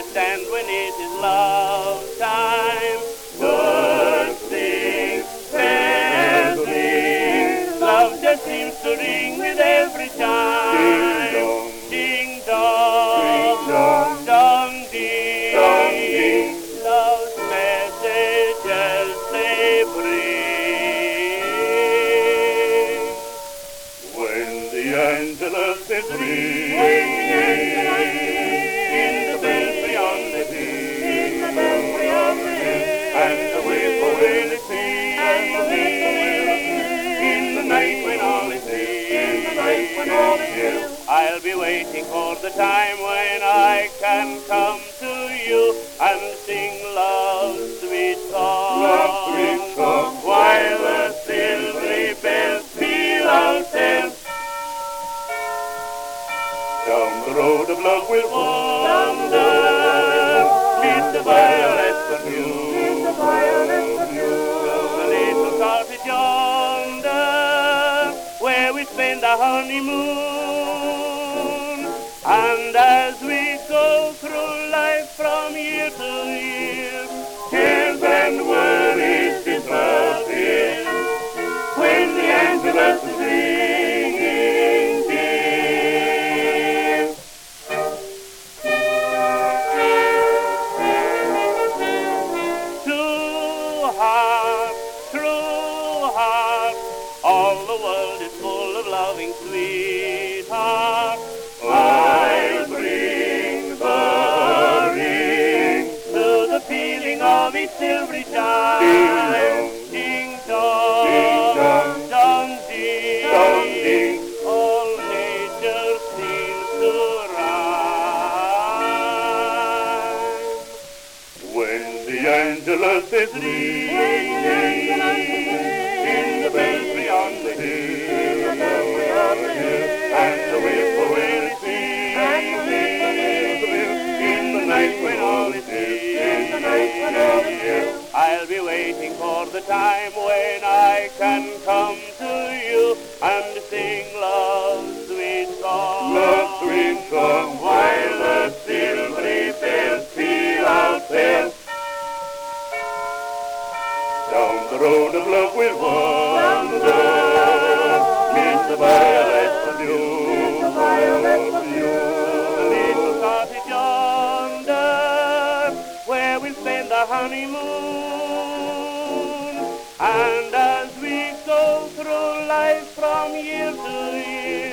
and when it is love time, good things, fair things, love just seems to ring with every chime. Ding dong, dong ding, love's messages they bring. When the Angelus is ringing, In the belfry on the hill, and the whippoorwill is singing, in the night when all is still, I'll be waiting for the time when I can come to you and sing love's sweet song. Love's sweet song. While the silvery bells peal out there, down the road of love we'll wander, meet the violets anew. The little cottage yonder, where we spend our honeymoon. And as we go through life from year to year, cares and worries disappear when the Angelus is ringing, dear. True heart, all the world is full of loving sweethearts. I'll bring the ring to the pealing of each silvery chime. Ding dong, dong ding, all nature seems to rhyme. When the Angelus is ringing, In the belfry on the hill, and the whippoorwill is singing, in the night when all is still, I'll be waiting for the time when I can come to you and sing love's sweet song. love's sweet song. While the silvery bells peal out there, Down the road of love we'll wander, meet the violets anew. the little cottage yonder, where we'll spend our honeymoon. And as we go through life from year to year,